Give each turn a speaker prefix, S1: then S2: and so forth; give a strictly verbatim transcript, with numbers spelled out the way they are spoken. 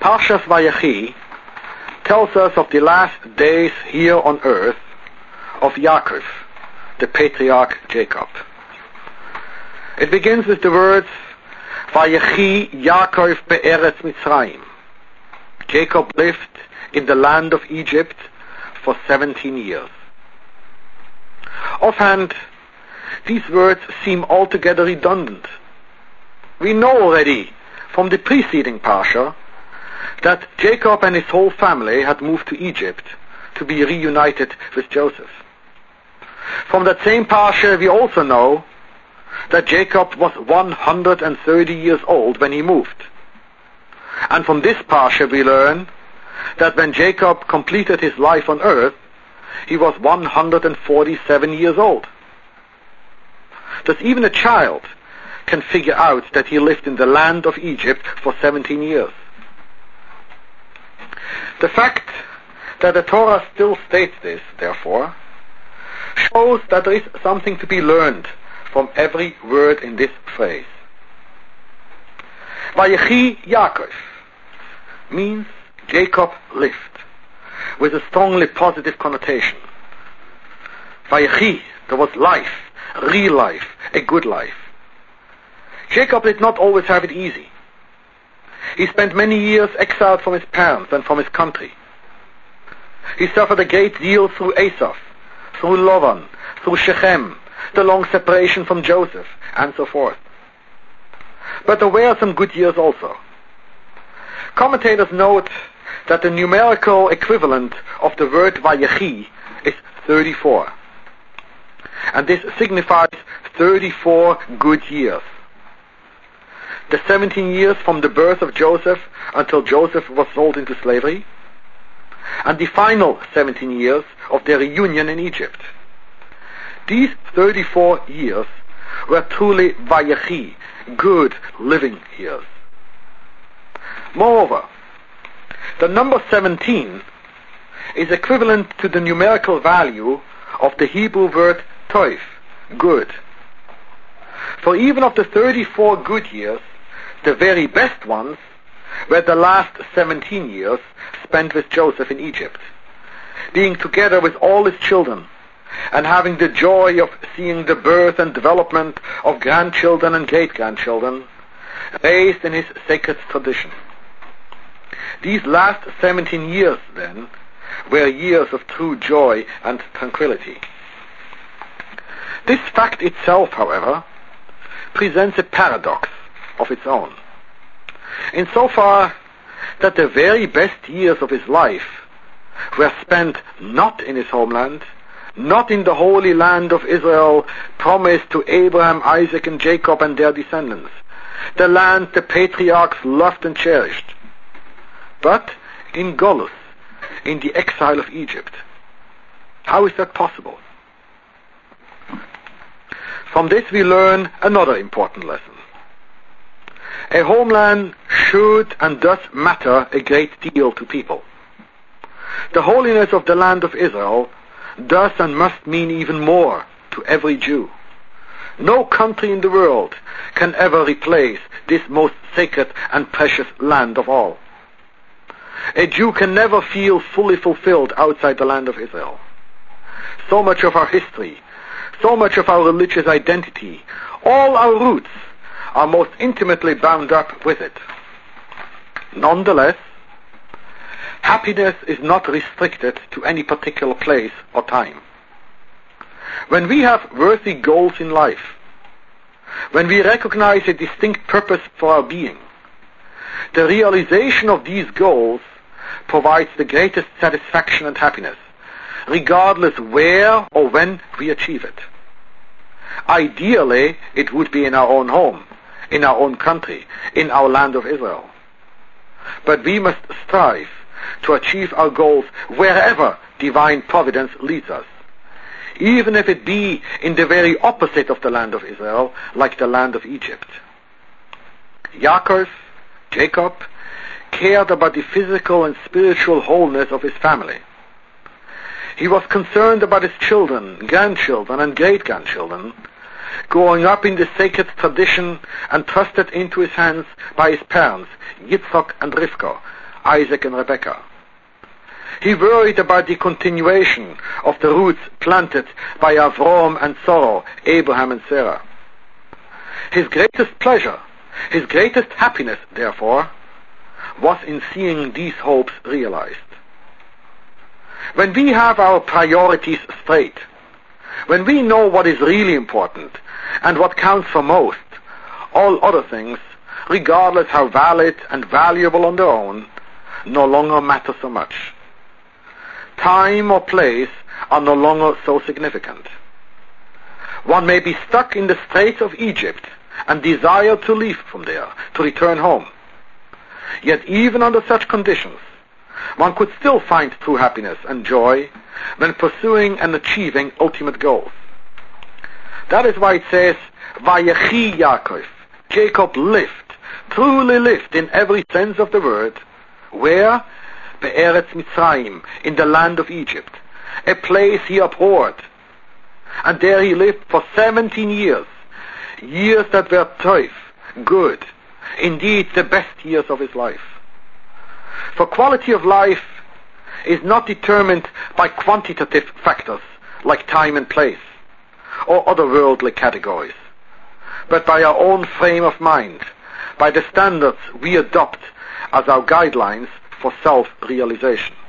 S1: Parshas Vayechi tells us of the last days here on earth of Yaakov, the patriarch Jacob. It begins with the words, Vayechi Yaakov be'eretz Mitzrayim. Jacob lived in the land of Egypt for seventeen years. Offhand, these words seem altogether redundant. We know already from the preceding Parsha that Jacob and his whole family had moved to Egypt to be reunited with Joseph. From that same Parsha we also know that Jacob was one hundred thirty years old when he moved. And from this Parsha we learn that when Jacob completed his life on earth, he was one hundred forty-seven years old. Thus even a child can figure out that he lived in the land of Egypt for seventeen years. The fact that the Torah still states this, therefore, shows that there is something to be learned from every word in this phrase. Vayechi Yaakov means Jacob lived, with a strongly positive connotation. Vayechi, there was life, real life, a good life. Jacob did not always have it easy. He spent many years exiled from his parents and from his country. He suffered a great deal through Esau, through Lavan, through Shechem, the long separation from Joseph, and so forth. But there were some good years also. Commentators note that the numerical equivalent of the word Vayechi is thirty-four. And this signifies thirty-four good years. The seventeen years from the birth of Joseph until Joseph was sold into slavery, and the final seventeen years of their reunion in Egypt. These thirty-four years were truly Vayechi, good living years. Moreover, the number seventeen is equivalent to the numerical value of the Hebrew word toiv, good. For even of the thirty-four good years, the very best ones were the last seventeen years spent with Joseph in Egypt, being together with all his children, and having the joy of seeing the birth and development of grandchildren and great-grandchildren, raised in his sacred tradition. These last seventeen years, then, were years of true joy and tranquility. This fact itself, however, presents a paradox of its own, insofar that the very best years of his life were spent not in his homeland, not in the holy land of Israel promised to Abraham, Isaac, and Jacob and their descendants, the land the patriarchs loved and cherished, but in Golus, in the exile of Egypt. How is that possible? From this we learn another important lesson. A homeland should and does matter a great deal to people. The holiness of the land of Israel does and must mean even more to every Jew. No country in the world can ever replace this most sacred and precious land of all. A Jew can never feel fully fulfilled outside the land of Israel. So much of our history, so much of our religious identity, all our roots are most intimately bound up with it. Nonetheless, happiness is not restricted to any particular place or time. When we have worthy goals in life, when we recognize a distinct purpose for our being, the realization of these goals provides the greatest satisfaction and happiness, regardless where or when we achieve it. Ideally, it would be in our own home, in our own country, in our land of Israel. But we must strive to achieve our goals wherever divine providence leads us, even if it be in the very opposite of the land of Israel, like the land of Egypt. Yaakov, Jacob, cared about the physical and spiritual wholeness of his family. He was concerned about his children, grandchildren, and great-grandchildren, growing up in the sacred tradition entrusted into his hands by his parents, Yitzchak and Rivka, Isaac and Rebekah. He worried about the continuation of the roots planted by Avram and Sarah, Abraham and Sarah. His greatest pleasure, his greatest happiness, therefore, was in seeing these hopes realized. When we have our priorities straight, when we know what is really important and what counts for most, all other things, regardless how valid and valuable on their own, no longer matter so much. Time or place are no longer so significant. One may be stuck in the Straits of Egypt and desire to leave from there, to return home. Yet even under such conditions, one could still find true happiness and joy when pursuing and achieving ultimate goals. That is why it says, Vayechi Yaakov, Jacob lived, truly lived in every sense of the word. Where? Be'eretz Mitzrayim, in the land of Egypt, a place he abhorred. And there he lived for seventeen years, years that were toif, good, indeed the best years of his life. For quality of life is not determined by quantitative factors like time and place, or other worldly categories, but by our own frame of mind, by the standards we adopt as our guidelines for self-realization.